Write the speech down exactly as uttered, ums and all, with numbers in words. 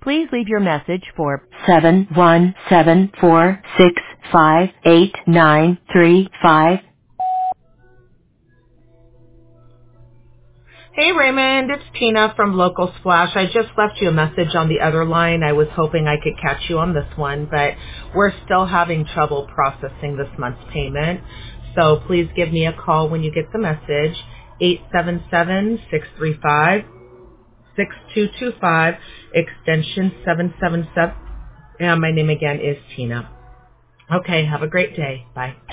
Please leave your message for seven one seven four six five eight nine three five. Hey Raymond, it's Tina from Local Splash. I just left you a message on the other line. I was hoping I could catch you on this one, but we're still having trouble processing this month's payment. So please give me a call when you get the message, eight seven seven, six three five, six two two five, extension seven seven seven. And my name again is Tina. Okay, have a great day. Bye.